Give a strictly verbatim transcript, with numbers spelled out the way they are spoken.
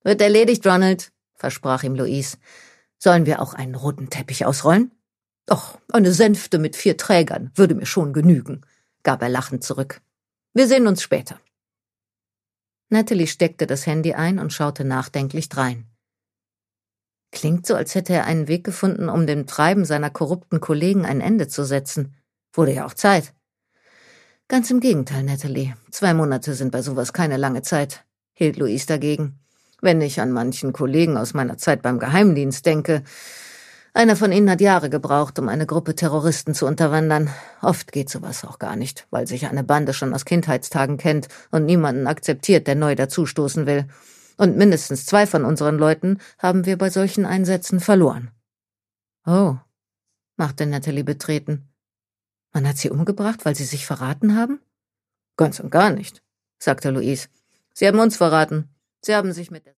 »Wird erledigt, Ronald«, versprach ihm Louise. »Sollen wir auch einen roten Teppich ausrollen?« »Och, eine Sänfte mit vier Trägern würde mir schon genügen«, gab er lachend zurück. »Wir sehen uns später.« Natalie steckte das Handy ein und schaute nachdenklich drein. Klingt so, als hätte er einen Weg gefunden, um dem Treiben seiner korrupten Kollegen ein Ende zu setzen. Wurde ja auch Zeit. Ganz im Gegenteil, Natalie. Zwei Monate sind bei sowas keine lange Zeit, hielt Louise dagegen. Wenn ich an manchen Kollegen aus meiner Zeit beim Geheimdienst denke. Einer von ihnen hat Jahre gebraucht, um eine Gruppe Terroristen zu unterwandern. Oft geht sowas auch gar nicht, weil sich eine Bande schon aus Kindheitstagen kennt und niemanden akzeptiert, der neu dazustoßen will. Und mindestens zwei von unseren Leuten haben wir bei solchen Einsätzen verloren. Oh, machte Natalie betreten. Man hat sie umgebracht, weil sie sich verraten haben? Ganz und gar nicht, sagte Louise. Sie haben uns verraten. Sie haben sich mit der